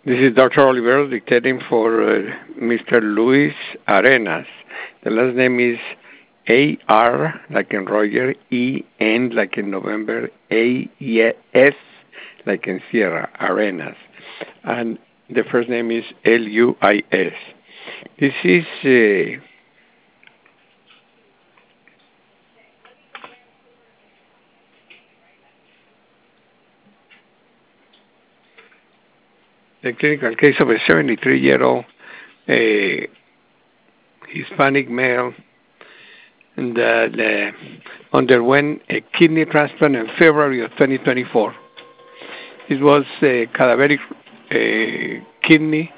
This is Dr. Oliver dictating for Mr. Luis Arenas. The last name is A-R, like in Roger, E-N, like in November, A-S, like in Sierra, Arenas. And the first name is L-U-I-S. This is the clinical case of a 73-year-old Hispanic male that underwent a kidney transplant in February of 2024. It was a cadaveric kidney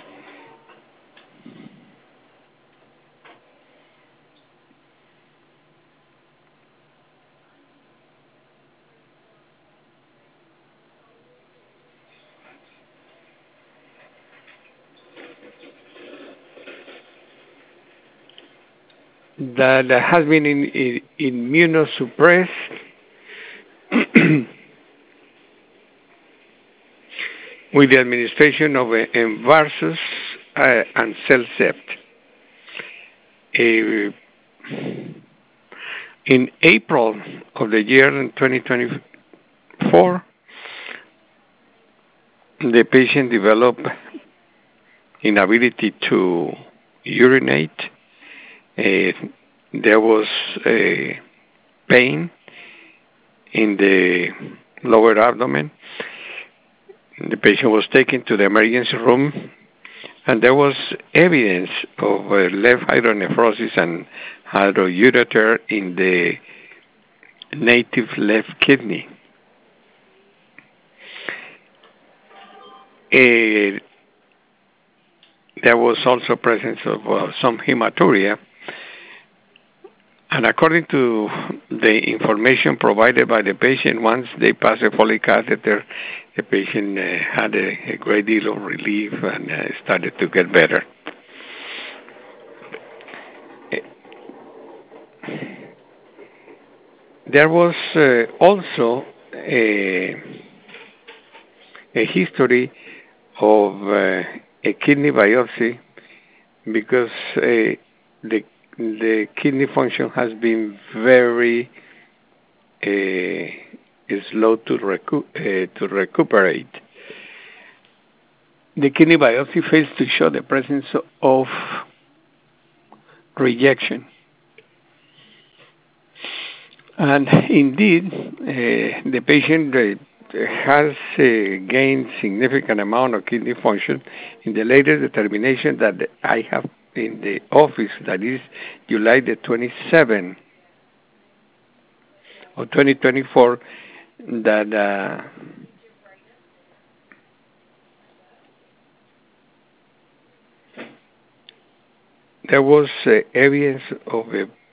that has been immunosuppressed with the administration of Envarsus and Cellcept. In April of the year 2024, the patient developed inability to urinate. There was pain in the lower abdomen. The patient was taken to the emergency room, and there was evidence of left hydronephrosis and hydroureter in the native left kidney. There was also presence of some hematuria. And according to the information provided by the patient, once they passed a Foley catheter, the patient had a great deal of relief and started to get better. There was also a history of a kidney biopsy because the kidney function has been very slow to recuperate. The kidney biopsy fails to show the presence of rejection. And indeed, the patient has gained significant amount of kidney function in the latest determination that I have in the office, that is July the 27th of 2024, that there was evidence of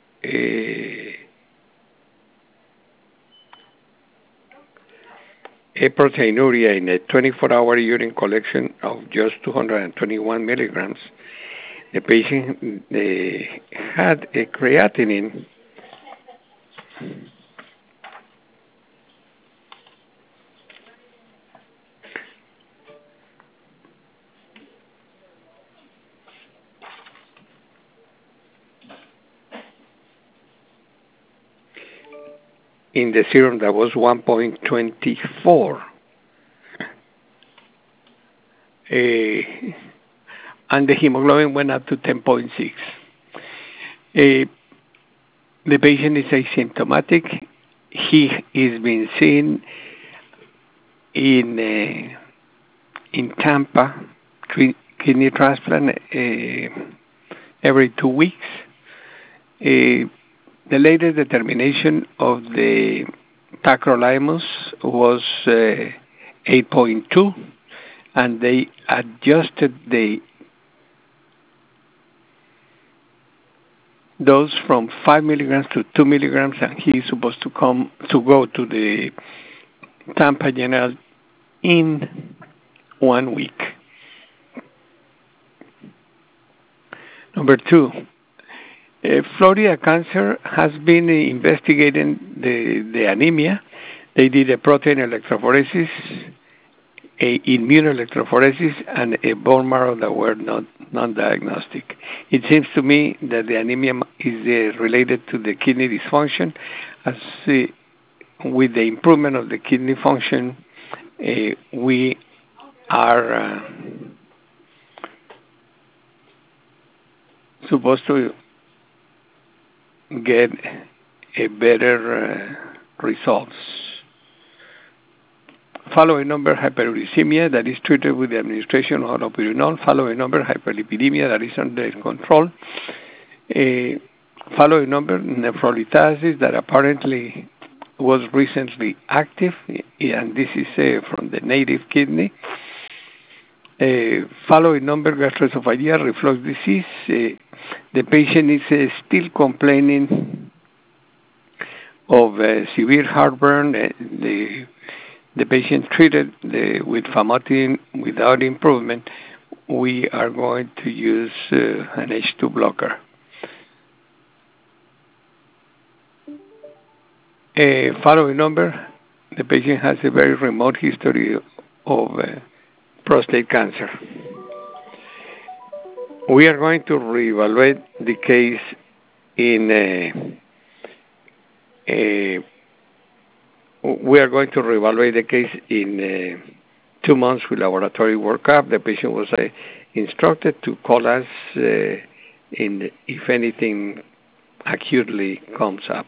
a proteinuria in a 24-hour urine collection of just 221 milligrams. The patient had a creatinine in the serum that was 1.24. And the hemoglobin went up to 10.6. The patient is asymptomatic. He is being seen in Tampa, kidney transplant every 2 weeks. The latest determination of the tacrolimus was 8.2, and they adjusted the dose from 5 milligrams to 2 milligrams, and he is supposed to go to the Tampa General in 1 week. Number 2, Florida Cancer has been investigating the anemia. They did a protein electrophoresis a immunoelectrophoresis and a bone marrow that were not non-diagnostic. It seems to me that the anemia is related to the kidney dysfunction. As with the improvement of the kidney function, we are supposed to get a better results. Following number, hyperuricemia that is treated with the administration of allopurinol. Following number, hyperlipidemia that is under control. Following number, nephrolithasis that apparently was recently active, and this is from the native kidney. Following number, gastroesophageal reflux disease. The patient is still complaining of severe heartburn. The patient treated with famotidine without improvement. We are going to use an H2 blocker. Following number, the patient has a very remote history of prostate cancer. We are going to reevaluate the case in 2 months with laboratory workup. The patient was instructed to call us if anything acutely comes up.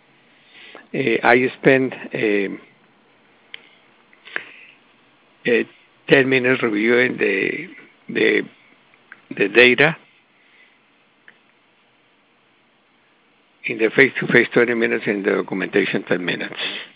I spent 10 minutes reviewing the data. In the face-to-face, 20 minutes. In the documentation, 10 minutes.